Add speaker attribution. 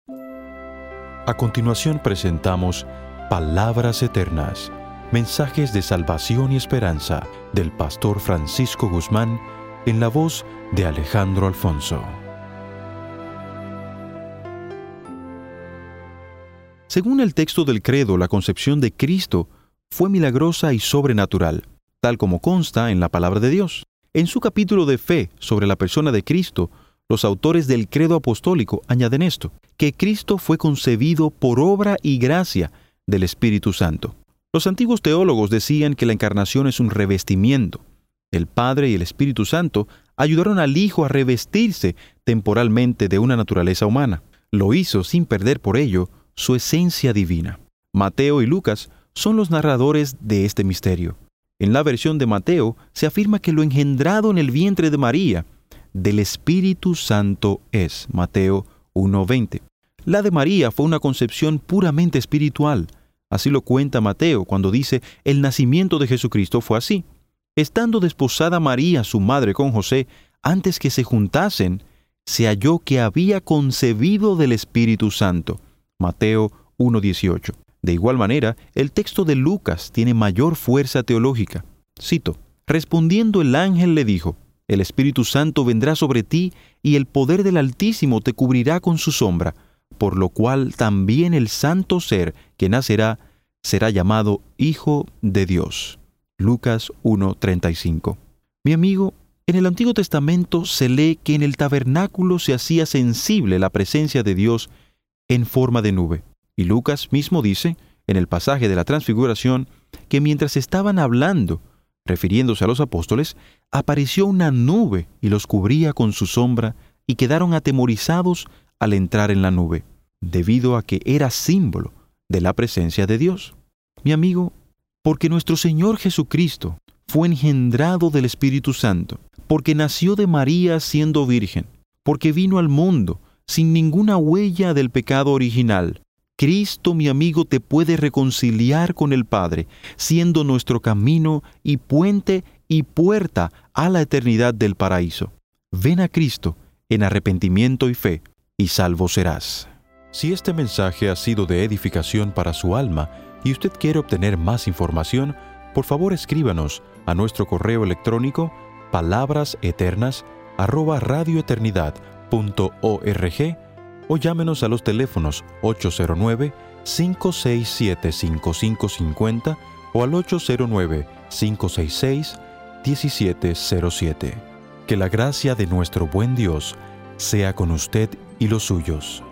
Speaker 1: A continuación presentamos Palabras Eternas, mensajes de salvación y esperanza del pastor Francisco Guzmán en la voz de Alejandro Alfonso. Según el texto del credo, la concepción de Cristo fue milagrosa y sobrenatural, tal como consta en la palabra de Dios. En su capítulo de fe sobre la persona de Cristo, los autores del credo apostólico añaden esto, que Cristo fue concebido por obra y gracia del Espíritu Santo. Los antiguos teólogos decían que la encarnación es un revestimiento. El Padre y el Espíritu Santo ayudaron al Hijo a revestirse temporalmente de una naturaleza humana. Lo hizo sin perder por ello su esencia divina. Mateo y Lucas son los narradores de este misterio. En la versión de Mateo se afirma que lo engendrado en el vientre de María del Espíritu Santo es. Mateo 1:20. La de María fue una concepción puramente espiritual. Así lo cuenta Mateo cuando dice: el nacimiento de Jesucristo fue así. Estando desposada María, su madre, con José, antes que se juntasen, se halló que había concebido del Espíritu Santo. Mateo 1:18. De igual manera, el texto de Lucas tiene mayor fuerza teológica. Cito: respondiendo el ángel le dijo: el Espíritu Santo vendrá sobre ti y el poder del Altísimo te cubrirá con su sombra, por lo cual también el santo ser que nacerá será llamado Hijo de Dios. Lucas 1:35. Mi amigo, en el Antiguo Testamento se lee que en el tabernáculo se hacía sensible la presencia de Dios en forma de nube. Y Lucas mismo dice, en el pasaje de la Transfiguración, que mientras estaban hablando, refiriéndose a los apóstoles, apareció una nube y los cubría con su sombra y quedaron atemorizados al entrar en la nube, debido a que era símbolo de la presencia de Dios. Mi amigo, porque nuestro Señor Jesucristo fue engendrado del Espíritu Santo, porque nació de María siendo virgen, porque vino al mundo sin ninguna huella del pecado original, Cristo, mi amigo, te puede reconciliar con el Padre, siendo nuestro camino y puente y puerta a la eternidad del paraíso. Ven a Cristo en arrepentimiento y fe, y salvo serás. Si este mensaje ha sido de edificación para su alma y usted quiere obtener más información, por favor escríbanos a nuestro correo electrónico palabraseternas@radioeternidad.org o llámenos a los teléfonos 809-567-5550 o al 809-566-1707. Que la gracia de nuestro buen Dios sea con usted y los suyos.